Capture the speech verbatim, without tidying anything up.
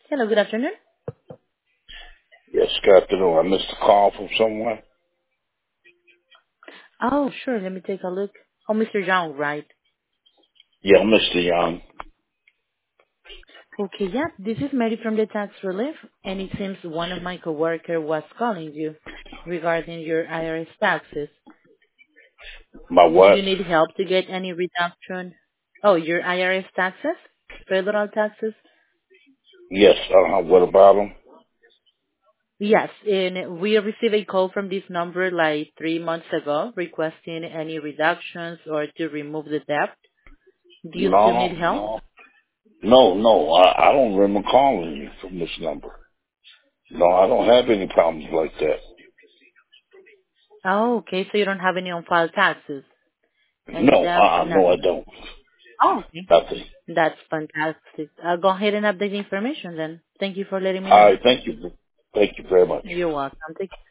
Hello, good afternoon. Yes, good afternoon. I missed a call from someone. Oh, sure. Let me take a look. Oh, Mister Young, right? Yeah, Mister Young. Okay, yeah. This is Mary from the Tax Relief, and it seems one of my coworker was calling you regarding your I R S taxes. My Do what? you need help to get any reduction? Oh, your I R S taxes? Federal taxes? Yes, uh-huh. What about him? Yes, and we received a call from this number like three months ago requesting any reductions or to remove the debt. Do you still No, need help? no. No, no. I, I don't remember calling you from this number. No, I don't have any problems like that. Oh, okay. So you don't have any on-file taxes, any No, debt, uh-uh, no, I nothing. don't. Oh, okay. Nothing. That's fantastic. I'll go ahead and update the information then. Thank you for letting me All know. right, thank you. Thank you very much. You're welcome. Take